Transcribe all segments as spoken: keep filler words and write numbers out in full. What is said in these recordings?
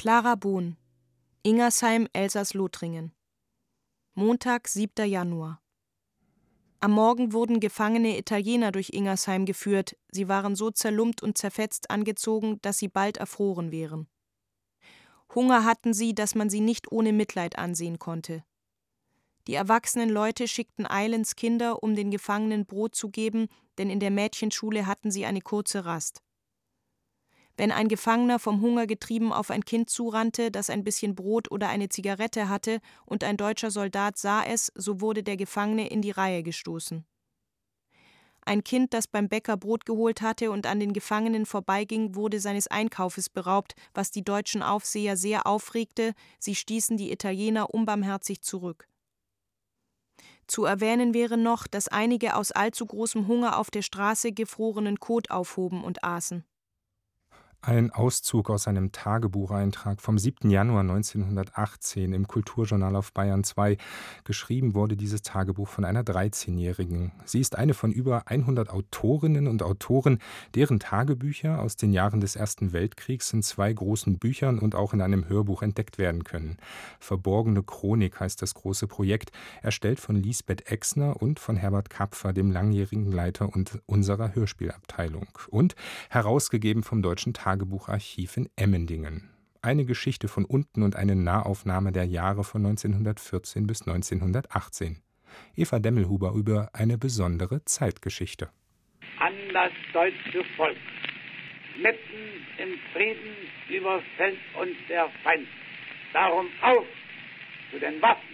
Clara Bohn, Ingersheim, Elsass-Lothringen. Montag, siebter Januar. Am Morgen wurden gefangene Italiener durch Ingersheim geführt. Sie waren so zerlumpt und zerfetzt angezogen, dass sie bald erfroren wären. Hunger hatten sie, dass man sie nicht ohne Mitleid ansehen konnte. Die erwachsenen Leute schickten eilends Kinder, um den Gefangenen Brot zu geben, denn in der Mädchenschule hatten sie eine kurze Rast. Wenn ein Gefangener vom Hunger getrieben auf ein Kind zurannte, das ein bisschen Brot oder eine Zigarette hatte, und ein deutscher Soldat sah es, so wurde der Gefangene in die Reihe gestoßen. Ein Kind, das beim Bäcker Brot geholt hatte und an den Gefangenen vorbeiging, wurde seines Einkaufes beraubt, was die deutschen Aufseher sehr aufregte. Sie stießen die Italiener unbarmherzig zurück. Zu erwähnen wäre noch, dass einige aus allzu großem Hunger auf der Straße gefrorenen Kot aufhoben und aßen. Ein Auszug aus einem Tagebucheintrag vom siebten Januar neunzehnhundertachtzehn im Kulturjournal auf Bayern zwei. Geschrieben wurde dieses Tagebuch von einer dreizehnjährigen. Sie ist eine von über hundert Autorinnen und Autoren, deren Tagebücher aus den Jahren des Ersten Weltkriegs in zwei großen Büchern und auch in einem Hörbuch entdeckt werden können. Verborgene Chronik heißt das große Projekt, erstellt von Lisbeth Exner und von Herbert Kapfer, dem langjährigen Leiter und unserer Hörspielabteilung. Und herausgegeben vom Deutschen Tagebucharchiv in Emmendingen. Eine Geschichte von unten und eine Nahaufnahme der Jahre von neunzehnhundertvierzehn bis neunzehnhundertachtzehn. Eva Demmelhuber über eine besondere Zeitgeschichte. An das deutsche Volk. Mitten im Frieden überfällt uns der Feind. Darum auf zu den Waffen.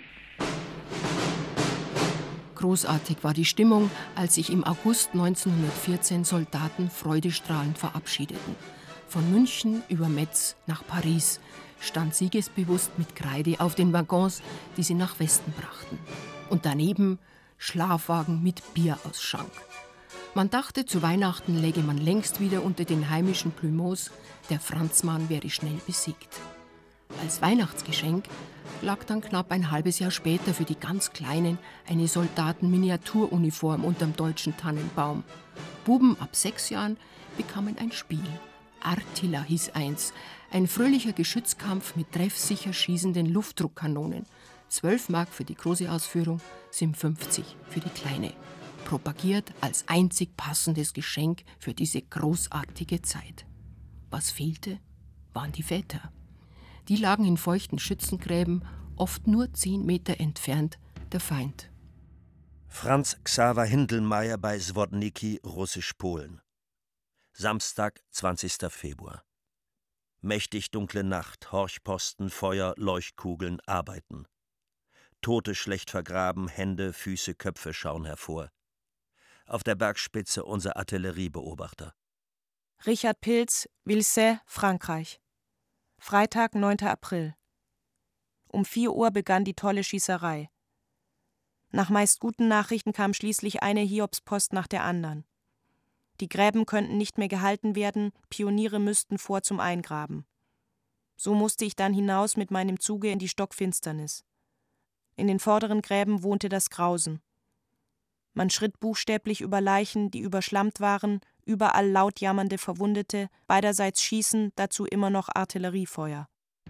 Großartig war die Stimmung, als sich im August neunzehnhundertvierzehn Soldaten freudestrahlend verabschiedeten. Von München über Metz nach Paris stand siegesbewusst mit Kreide auf den Waggons, die sie nach Westen brachten. Und daneben Schlafwagen mit Bierausschank. Man dachte, zu Weihnachten läge man längst wieder unter den heimischen Plumeaus, der Franzmann wäre schnell besiegt. Als Weihnachtsgeschenk lag dann knapp ein halbes Jahr später für die ganz Kleinen eine Soldaten-Miniaturuniform unterm deutschen Tannenbaum. Buben ab sechs Jahren bekamen ein Spiel. Artilla hieß eins, ein fröhlicher Geschützkampf mit treffsicher schießenden Luftdruckkanonen. Zwölf Mark für die große Ausführung, siebenundfünfzig für die kleine. Propagiert als einzig passendes Geschenk für diese großartige Zeit. Was fehlte, waren die Väter. Die lagen in feuchten Schützengräben, oft nur zehn Meter entfernt, der Feind. Franz Xaver Hindelmeier bei Swodniki, Russisch-Polen. Samstag, zwanzigster Februar. Mächtig dunkle Nacht, Horchposten, Feuer, Leuchtkugeln, Arbeiten. Tote schlecht vergraben, Hände, Füße, Köpfe schauen hervor. Auf der Bergspitze unser Artilleriebeobachter. Richard Pilz, Vilsey, Frankreich. Freitag, neunter April. Um vier Uhr begann die tolle Schießerei. Nach meist guten Nachrichten kam schließlich eine Hiobspost nach der anderen. Die Gräben könnten nicht mehr gehalten werden, Pioniere müssten vor zum Eingraben. So musste ich dann hinaus mit meinem Zuge in die Stockfinsternis. In den vorderen Gräben wohnte das Grausen. Man schritt buchstäblich über Leichen, die überschlammt waren, überall laut jammernde Verwundete, beiderseits Schießen, dazu immer noch Artilleriefeuer.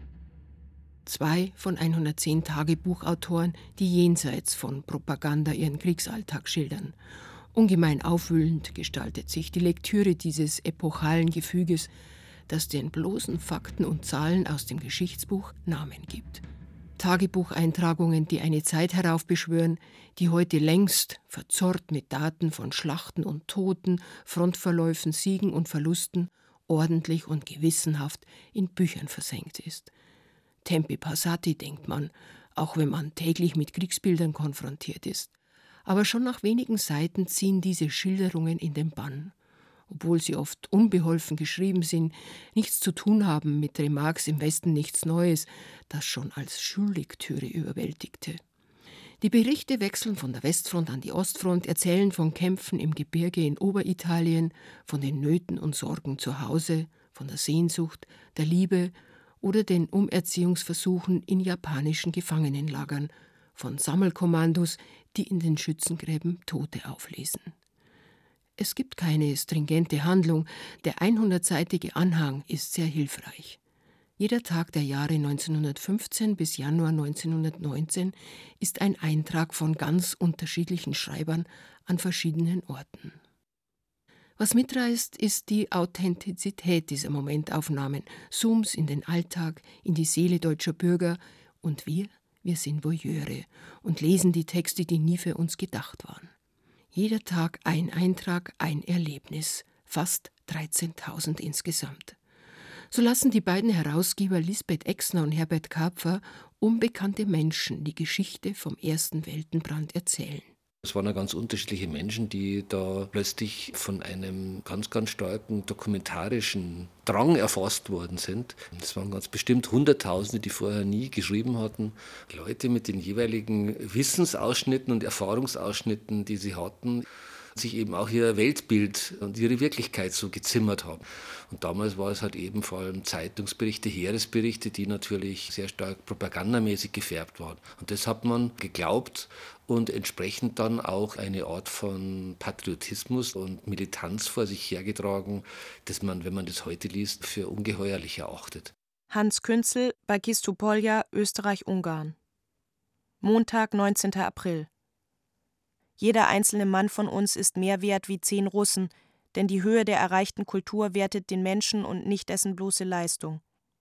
Zwei von hundertzehn Tagebuchautoren, die jenseits von Propaganda ihren Kriegsalltag schildern. Ungemein aufwühlend gestaltet sich die Lektüre dieses epochalen Gefüges, das den bloßen Fakten und Zahlen aus dem Geschichtsbuch Namen gibt. Tagebucheintragungen, die eine Zeit heraufbeschwören, die heute längst, verzorrt mit Daten von Schlachten und Toten, Frontverläufen, Siegen und Verlusten, ordentlich und gewissenhaft in Büchern versenkt ist. Tempi passati, denkt man, auch wenn man täglich mit Kriegsbildern konfrontiert ist. Aber schon nach wenigen Seiten ziehen diese Schilderungen in den Bann. Obwohl sie oft unbeholfen geschrieben sind, nichts zu tun haben mit Remarques im Westen nichts Neues, das schon als Schullektüre überwältigte. Die Berichte wechseln von der Westfront an die Ostfront, erzählen von Kämpfen im Gebirge in Oberitalien, von den Nöten und Sorgen zu Hause, von der Sehnsucht, der Liebe oder den Umerziehungsversuchen in japanischen Gefangenenlagern, von Sammelkommandos, die in den Schützengräben Tote auflesen. Es gibt keine stringente Handlung, der hundertseitige Anhang ist sehr hilfreich. Jeder Tag der Jahre neunzehnhundertfünfzehn bis Januar neunzehnhundertneunzehn ist ein Eintrag von ganz unterschiedlichen Schreibern an verschiedenen Orten. Was mitreißt, ist die Authentizität dieser Momentaufnahmen, Zooms in den Alltag, in die Seele deutscher Bürger. Und wir, wir sind Voyeure und lesen die Texte, die nie für uns gedacht waren. Jeder Tag ein Eintrag, ein Erlebnis, fast dreizehntausend insgesamt. So lassen die beiden Herausgeber Lisbeth Exner und Herbert Kapfer unbekannte Menschen die Geschichte vom ersten Weltenbrand erzählen. Es waren ja ganz unterschiedliche Menschen, die da plötzlich von einem ganz, ganz starken dokumentarischen Drang erfasst worden sind. Es waren ganz bestimmt Hunderttausende, die vorher nie geschrieben hatten. Leute mit den jeweiligen Wissensausschnitten und Erfahrungsausschnitten, die sie hatten, sich eben auch ihr Weltbild und ihre Wirklichkeit so gezimmert haben. Und damals war es halt eben vor allem Zeitungsberichte, Heeresberichte, die natürlich sehr stark propagandamäßig gefärbt waren. Und das hat man geglaubt und entsprechend dann auch eine Art von Patriotismus und Militanz vor sich hergetragen, das man, wenn man das heute liest, für ungeheuerlich erachtet. Hans Künzel, Bagistopolja, Österreich-Ungarn. Montag, neunzehnter April. Jeder einzelne Mann von uns ist mehr wert wie zehn Russen, denn die Höhe der erreichten Kultur wertet den Menschen und nicht dessen bloße Leistung.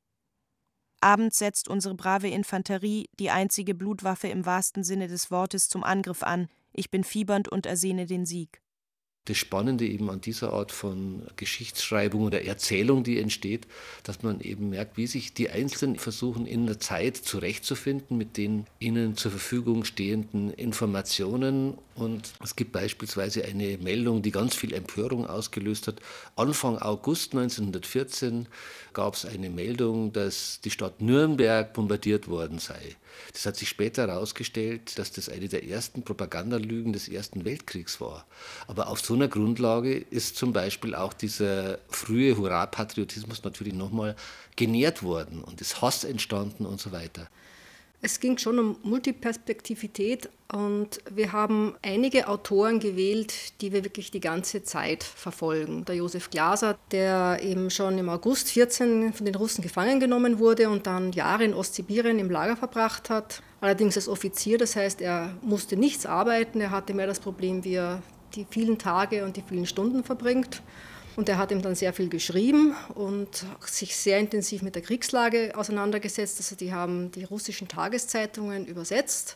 Abends setzt unsere brave Infanterie, die einzige Blutwaffe im wahrsten Sinne des Wortes, zum Angriff an. Ich bin fiebernd und ersehne den Sieg. Das Spannende eben an dieser Art von Geschichtsschreibung oder Erzählung, die entsteht, dass man eben merkt, wie sich die Einzelnen versuchen, in der Zeit zurechtzufinden mit den ihnen zur Verfügung stehenden Informationen. Und es gibt beispielsweise eine Meldung, die ganz viel Empörung ausgelöst hat. Anfang August neunzehnhundertvierzehn gab es eine Meldung, dass die Stadt Nürnberg bombardiert worden sei. Das hat sich später herausgestellt, dass das eine der ersten Propagandalügen des Ersten Weltkriegs war. Aber auf so einer Grundlage ist zum Beispiel auch dieser frühe Hurra-Patriotismus natürlich nochmal genährt worden und ist Hass entstanden und so weiter. Es ging schon um Multiperspektivität und wir haben einige Autoren gewählt, die wir wirklich die ganze Zeit verfolgen. Der Josef Glaser, der eben schon im August vierzehn von den Russen gefangen genommen wurde und dann Jahre in Ostsibirien im Lager verbracht hat. Allerdings als Offizier, das heißt, er musste nichts arbeiten, er hatte mehr das Problem, wie er die vielen Tage und die vielen Stunden verbringt. Und er hat ihm dann sehr viel geschrieben und sich sehr intensiv mit der Kriegslage auseinandergesetzt. Also die haben die russischen Tageszeitungen übersetzt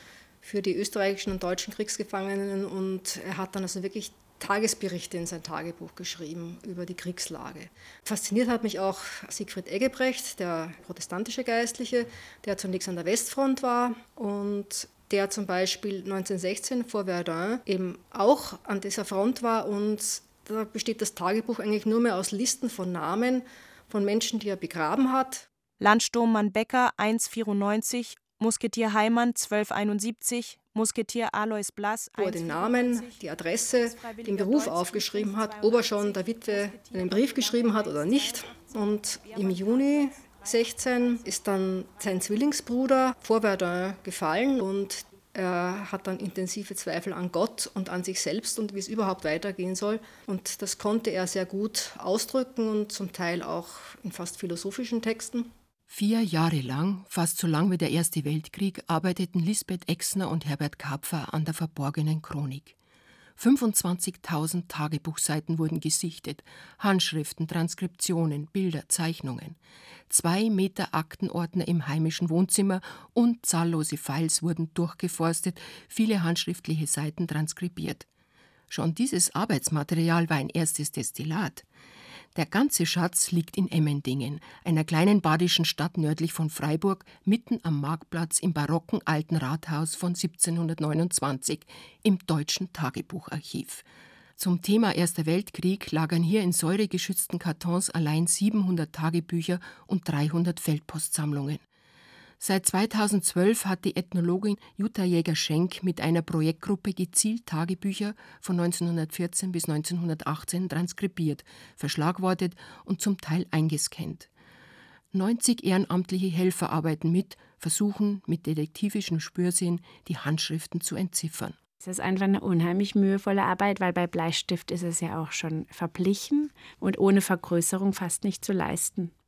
für die österreichischen und deutschen Kriegsgefangenen. Und er hat dann also wirklich Tagesberichte in sein Tagebuch geschrieben über die Kriegslage. Fasziniert hat mich auch Siegfried Eggebrecht, der protestantische Geistliche, der zunächst an der Westfront war und der zum Beispiel neunzehnhundertsechzehn vor Verdun eben auch an dieser Front war und da besteht das Tagebuch eigentlich nur mehr aus Listen von Namen von Menschen, die er begraben hat. Landsturmmann Becker eins vierundneunzig, Musketier Heimann zwölf einundsiebzig, Musketier Alois Blass wo er den Namen, die Adresse, den Beruf aufgeschrieben hat, ob er schon der Witwe einen Brief geschrieben hat oder nicht. Und im Juni sechzehn ist dann sein Zwillingsbruder vor Verdun gefallen und er hat dann intensive Zweifel an Gott und an sich selbst und wie es überhaupt weitergehen soll. Und das konnte er sehr gut ausdrücken und zum Teil auch in fast philosophischen Texten. Vier Jahre lang, fast so lang wie der Erste Weltkrieg, arbeiteten Lisbeth Exner und Herbert Kapfer an der verborgenen Chronik. fünfundzwanzigtausend Tagebuchseiten wurden gesichtet, Handschriften, Transkriptionen, Bilder, Zeichnungen. Zwei Meter Aktenordner im heimischen Wohnzimmer und zahllose Files wurden durchgeforstet, viele handschriftliche Seiten transkribiert. Schon dieses Arbeitsmaterial war ein erstes Destillat. Der ganze Schatz liegt in Emmendingen, einer kleinen badischen Stadt nördlich von Freiburg, mitten am Marktplatz im barocken alten Rathaus von siebzehnhundertneunundzwanzig, im Deutschen Tagebucharchiv. Zum Thema Erster Weltkrieg lagern hier in säuregeschützten Kartons allein siebenhundert Tagebücher und dreihundert Feldpostsammlungen. Seit zweitausendzwölf hat die Ethnologin Jutta Jäger-Schenk mit einer Projektgruppe gezielt Tagebücher von neunzehnhundertvierzehn bis neunzehnhundertachtzehn transkribiert, verschlagwortet und zum Teil eingescannt. neunzig ehrenamtliche Helfer arbeiten mit, versuchen mit detektivischem Spürsinn die Handschriften zu entziffern. Es ist einfach eine unheimlich mühevolle Arbeit, weil bei Bleistift ist es ja auch schon verblichen und ohne Vergrößerung fast nicht zu leisten.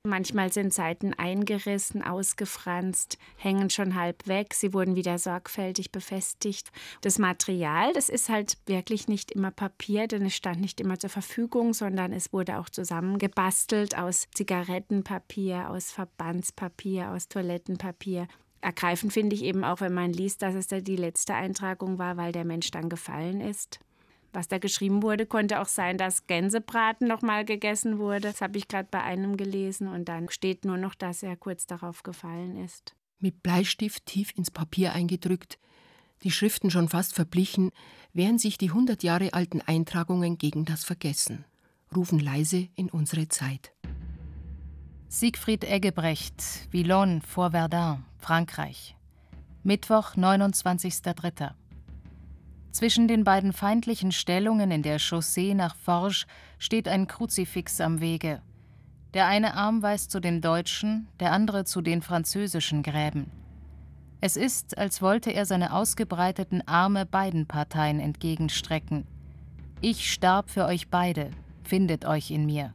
Manchmal sind Seiten eingerissen, ausgefranst, hängen schon halb weg. Sie wurden wieder sorgfältig befestigt. Das Material, das ist halt wirklich nicht immer Papier, denn es stand nicht immer zur Verfügung, sondern es wurde auch zusammengebastelt aus Zigarettenpapier, aus Verbandspapier, aus Toilettenpapier. Ergreifend finde ich eben auch, wenn man liest, dass es da die letzte Eintragung war, weil der Mensch dann gefallen ist. Was da geschrieben wurde, konnte auch sein, dass Gänsebraten noch mal gegessen wurde. Das habe ich gerade bei einem gelesen. Und dann steht nur noch, dass er kurz darauf gefallen ist. Mit Bleistift tief ins Papier eingedrückt, die Schriften schon fast verblichen, wehren sich die hundert Jahre alten Eintragungen gegen das Vergessen, rufen leise in unsere Zeit. Siegfried Eggebrecht, Villon vor Verdun, Frankreich. Mittwoch, neunundzwanzigster dritter Zwischen den beiden feindlichen Stellungen in der Chaussee nach Forges steht ein Kruzifix am Wege. Der eine Arm weist zu den deutschen, der andere zu den französischen Gräben. Es ist, als wollte er seine ausgebreiteten Arme beiden Parteien entgegenstrecken. Ich starb für euch beide, findet euch in mir.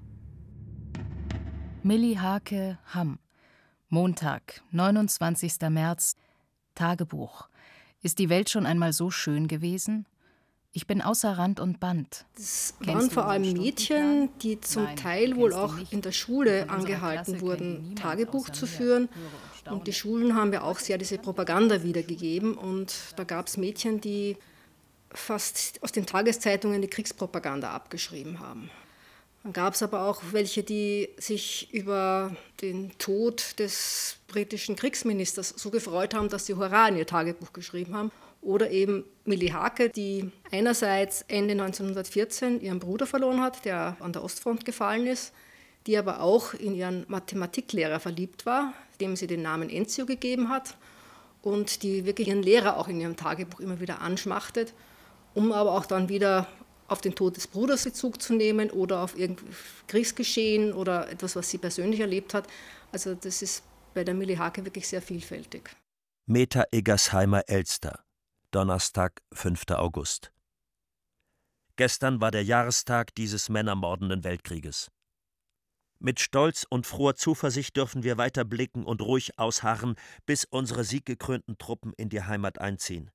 Milli Hake, Hamm. Montag, neunundzwanzigster März. Tagebuch. Ist die Welt schon einmal so schön gewesen? Ich bin außer Rand und Band. Das waren vor allem Mädchen, die zum Nein, Teil wohl auch in der Schule angehalten wurden, Tagebuch zu führen. Und die Schulen haben ja auch sehr diese Propaganda wiedergegeben. Und da gab es Mädchen, die fast aus den Tageszeitungen die Kriegspropaganda abgeschrieben haben. Dann gab es aber auch welche, die sich über den Tod des britischen Kriegsministers so gefreut haben, dass sie Hurra in ihr Tagebuch geschrieben haben. Oder eben Milli Hake, die einerseits Ende neunzehnhundertvierzehn ihren Bruder verloren hat, der an der Ostfront gefallen ist, die aber auch in ihren Mathematiklehrer verliebt war, dem sie den Namen Enzio gegeben hat und die wirklich ihren Lehrer auch in ihrem Tagebuch immer wieder anschmachtet, um aber auch dann wieder auf den Tod des Bruders Bezug zu nehmen oder auf irgendein Kriegsgeschehen oder etwas, was sie persönlich erlebt hat. Also das ist bei der Milli Hake wirklich sehr vielfältig. Meta Eggersheimer-Elster, Donnerstag, fünfter August. Gestern war der Jahrestag dieses männermordenden Weltkrieges. Mit Stolz und froher Zuversicht dürfen wir weiter blicken und ruhig ausharren, bis unsere sieggekrönten Truppen in die Heimat einziehen.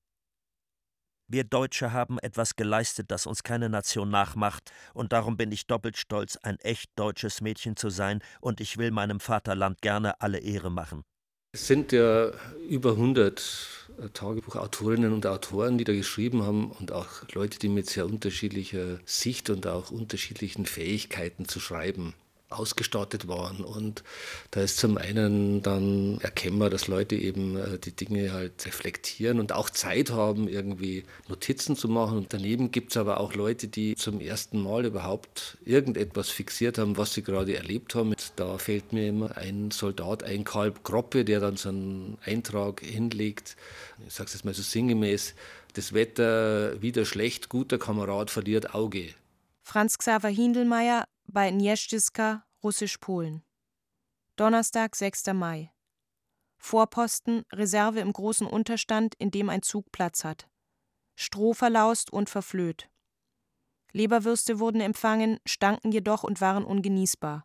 Wir Deutsche haben etwas geleistet, das uns keine Nation nachmacht, und darum bin ich doppelt stolz, ein echt deutsches Mädchen zu sein, und ich will meinem Vaterland gerne alle Ehre machen. Es sind ja über hundert Tagebuchautorinnen und Autoren, die da geschrieben haben, und auch Leute, die mit sehr unterschiedlicher Sicht und auch unterschiedlichen Fähigkeiten zu schreiben ausgestattet waren. Und da ist zum einen dann erkennbar, dass Leute eben die Dinge halt reflektieren und auch Zeit haben, irgendwie Notizen zu machen. Und daneben gibt es aber auch Leute, die zum ersten Mal überhaupt irgendetwas fixiert haben, was sie gerade erlebt haben. Da fällt mir immer ein Soldat, ein Karl Groppe, der dann so einen Eintrag hinlegt, ich sage es jetzt mal so sinngemäß: Das Wetter wieder schlecht, guter Kamerad verliert Auge. Franz Xaver Hindelmeier bei Nieszczyska, Russisch-Polen. Donnerstag, sechster Mai. Vorposten, Reserve im großen Unterstand, in dem ein Zug Platz hat. Stroh verlaust und verflöht. Leberwürste wurden empfangen, stanken jedoch und waren ungenießbar.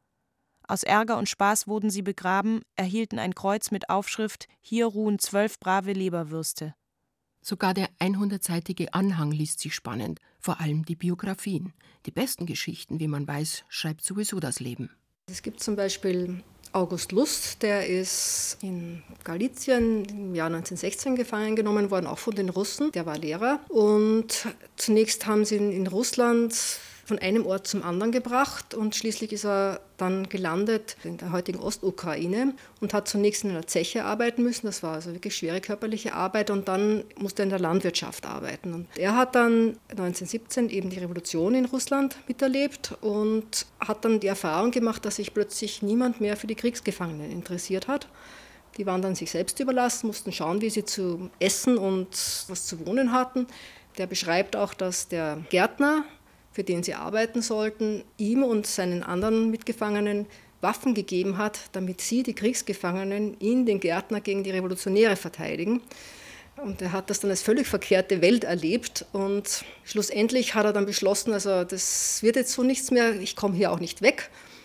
Aus Ärger und Spaß wurden sie begraben, erhielten ein Kreuz mit Aufschrift: Hier ruhen zwölf brave Leberwürste. Sogar der hundertseitige Anhang liest sich spannend, vor allem die Biografien. Die besten Geschichten, wie man weiß, schreibt sowieso das Leben. Es gibt zum Beispiel August Lust, der ist in Galizien im Jahr neunzehnhundertsechzehn gefangen genommen worden, auch von den Russen. Der war Lehrer. Und zunächst haben sie ihn in Russland von einem Ort zum anderen gebracht und schließlich ist er dann gelandet in der heutigen Ostukraine und hat zunächst in einer Zeche arbeiten müssen. Das war also wirklich schwere körperliche Arbeit und dann musste er in der Landwirtschaft arbeiten. Und er hat dann neunzehnhundertsiebzehn eben die Revolution in Russland miterlebt und hat dann die Erfahrung gemacht, dass sich plötzlich niemand mehr für die Kriegsgefangenen interessiert hat. Die waren dann sich selbst überlassen, mussten schauen, wie sie zu essen und was zu wohnen hatten. Der beschreibt auch, dass der Gärtner, für den sie arbeiten sollten, ihm und seinen anderen Mitgefangenen Waffen gegeben hat, damit sie, die Kriegsgefangenen, ihn, den Gärtner, gegen die Revolutionäre verteidigen. Und er hat das dann als völlig verkehrte Welt erlebt und schlussendlich hat er dann beschlossen, also das wird jetzt so nichts mehr, ich komme hier auch nicht weg.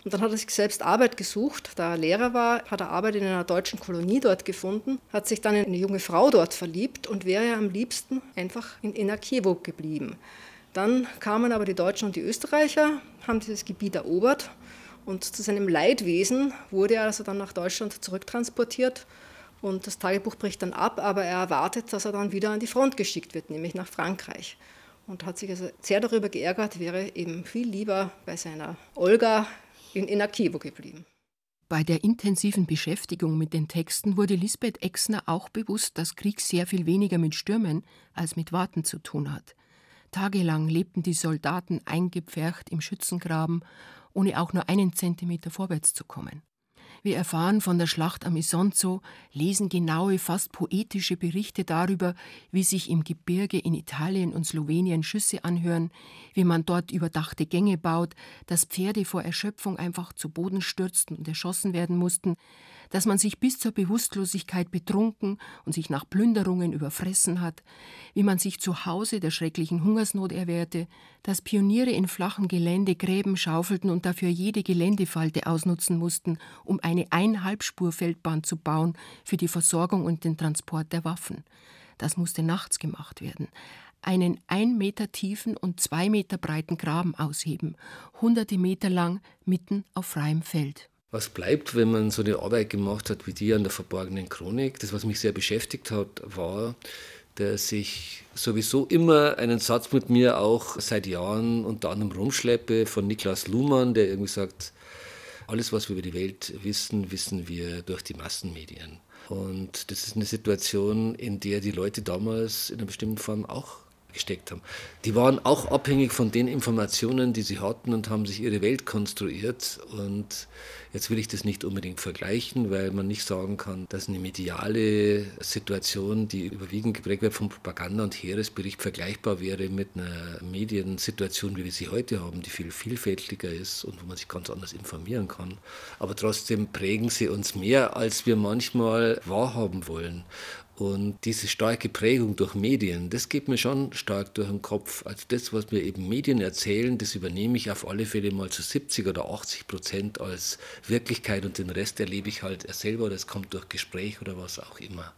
Und dann hat er sich selbst Arbeit gesucht. Da er Lehrer war, hat er Arbeit in einer deutschen Kolonie dort gefunden, hat sich dann in eine junge Frau dort verliebt und wäre am liebsten einfach in Enakiewo geblieben. Dann kamen aber die Deutschen und die Österreicher, haben dieses Gebiet erobert und zu seinem Leidwesen wurde er also dann nach Deutschland zurücktransportiert. Und das Tagebuch bricht dann ab, aber er erwartet, dass er dann wieder an die Front geschickt wird, nämlich nach Frankreich. Und hat sich also sehr darüber geärgert, wäre eben viel lieber bei seiner Olga in Enakiewo geblieben. Bei der intensiven Beschäftigung mit den Texten wurde Lisbeth Exner auch bewusst, dass Krieg sehr viel weniger mit Stürmen als mit Warten zu tun hat. Tagelang lebten die Soldaten eingepfercht im Schützengraben, ohne auch nur einen Zentimeter vorwärts zu kommen. Wir erfahren von der Schlacht am Isonzo, lesen genaue, fast poetische Berichte darüber, wie sich im Gebirge in Italien und Slowenien Schüsse anhören, wie man dort überdachte Gänge baut, dass Pferde vor Erschöpfung einfach zu Boden stürzten und erschossen werden mussten, dass man sich bis zur Bewusstlosigkeit betrunken und sich nach Plünderungen überfressen hat, wie man sich zu Hause der schrecklichen Hungersnot erwehrte, dass Pioniere in flachem Gelände Gräben schaufelten und dafür jede Geländefalte ausnutzen mussten, um eine Einhalbspurfeldbahn zu bauen für die Versorgung und den Transport der Waffen. Das musste nachts gemacht werden. Einen ein Meter tiefen und zwei Meter breiten Graben ausheben, hunderte Meter lang, mitten auf freiem Feld. Was bleibt, wenn man so eine Arbeit gemacht hat wie die an der verborgenen Chronik? Das, was mich sehr beschäftigt hat, war, dass ich sowieso immer einen Satz mit mir auch seit Jahren unter anderem rumschleppe von Niklas Luhmann, der irgendwie sagt, alles, was wir über die Welt wissen, wissen wir durch die Massenmedien. Und das ist eine Situation, in der die Leute damals in einer bestimmten Form auch gesteckt haben. Die waren auch abhängig von den Informationen, die sie hatten und haben sich ihre Welt konstruiert. Und jetzt will ich das nicht unbedingt vergleichen, weil man nicht sagen kann, dass eine mediale Situation, die überwiegend geprägt wird von Propaganda und Heeresbericht, vergleichbar wäre mit einer Mediensituation, wie wir sie heute haben, die viel vielfältiger ist und wo man sich ganz anders informieren kann. Aber trotzdem prägen sie uns mehr, als wir manchmal wahrhaben wollen. Und diese starke Prägung durch Medien, das geht mir schon stark durch den Kopf. Also das, was mir eben Medien erzählen, das übernehme ich auf alle Fälle mal zu siebzig oder achtzig Prozent als Wirklichkeit und den Rest erlebe ich halt selber oder es kommt durch Gespräch oder was auch immer.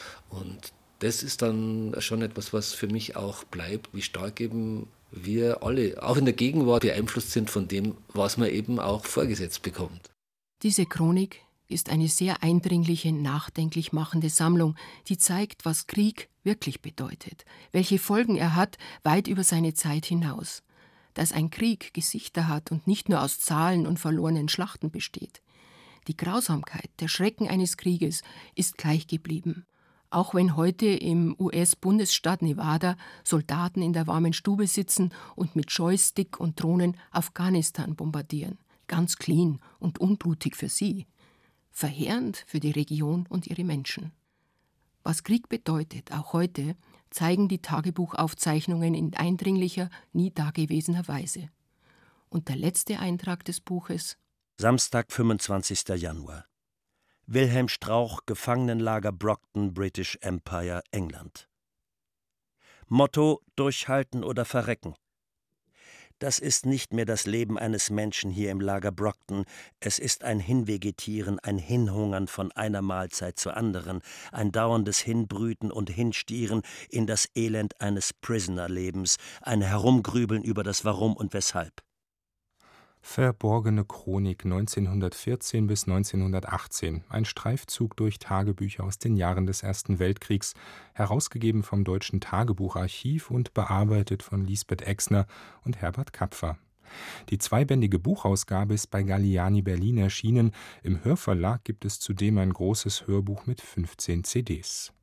Und das ist dann schon etwas, was für mich auch bleibt, wie stark eben wir alle, auch in der Gegenwart, beeinflusst sind von dem, was man eben auch vorgesetzt bekommt. Diese Chronik ist eine sehr eindringliche, nachdenklich machende Sammlung, die zeigt, was Krieg wirklich bedeutet, welche Folgen er hat, weit über seine Zeit hinaus. Dass ein Krieg Gesichter hat und nicht nur aus Zahlen und verlorenen Schlachten besteht. Die Grausamkeit, der Schrecken eines Krieges ist gleich geblieben. Auch wenn heute im U S-Bundesstaat Nevada Soldaten in der warmen Stube sitzen und mit Joystick und Drohnen Afghanistan bombardieren. Ganz clean und unblutig für sie. Verheerend für die Region und ihre Menschen. Was Krieg bedeutet, auch heute, zeigen die Tagebuchaufzeichnungen in eindringlicher, nie dagewesener Weise. Und der letzte Eintrag des Buches: Samstag, fünfundzwanzigster Januar. Wilhelm Strauch, Gefangenenlager Brockton, British Empire, England. Motto: Durchhalten oder verrecken. Das ist nicht mehr das Leben eines Menschen hier im Lager Brockton. Es ist ein Hinvegetieren, ein Hinhungern von einer Mahlzeit zur anderen, ein dauerndes Hinbrüten und Hinstieren in das Elend eines Prisoner-Lebens, ein Herumgrübeln über das Warum und Weshalb. Verborgene Chronik neunzehnhundertvierzehn bis neunzehnhundertachtzehn, ein Streifzug durch Tagebücher aus den Jahren des Ersten Weltkriegs, herausgegeben vom Deutschen Tagebucharchiv und bearbeitet von Lisbeth Exner und Herbert Kapfer. Die zweibändige Buchausgabe ist bei Galliani Berlin erschienen, im Hörverlag gibt es zudem ein großes Hörbuch mit fünfzehn C Ds.